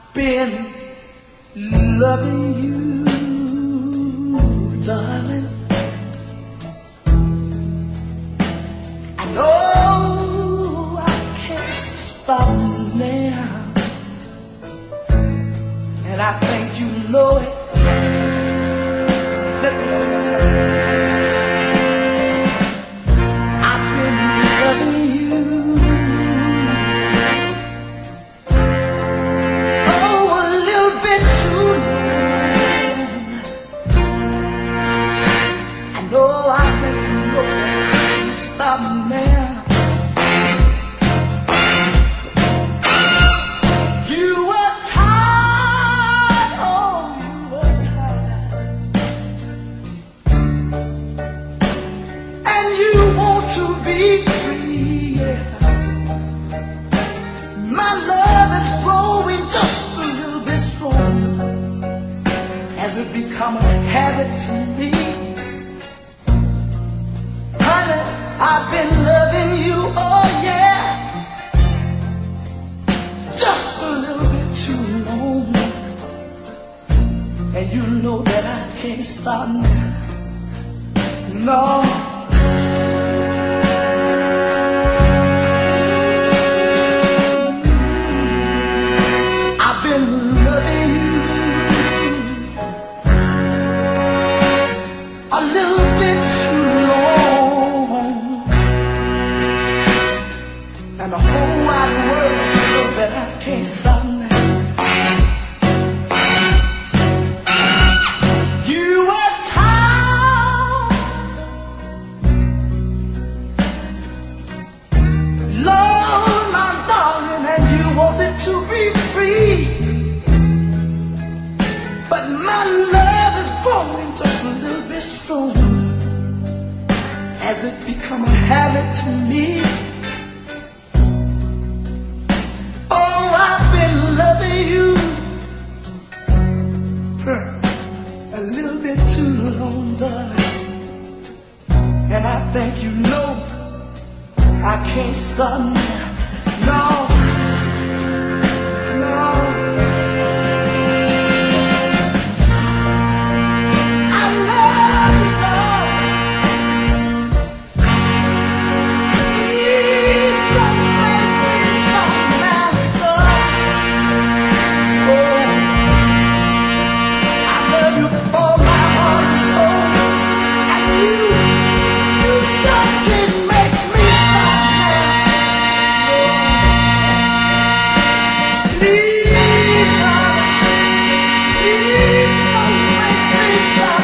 been loving you, darling. I know I can't stop now, and I think you know it. Let me tell you something. I've been loving you. Become a habit to me. Honey, I've been loving you, oh yeah, just a little bit too long. And you know that I can't stop now. No. I've been loving you a little bit too long, and the whole wide world knows that I can't stop now. You were tired, Lord, my darling, and you wanted to be free, but my love is growing just a little bit strong as it become a habit to me. Oh, I've been loving you a little bit too long, darling, and I think you know I can't stop now. No, no. Please don't make me stop.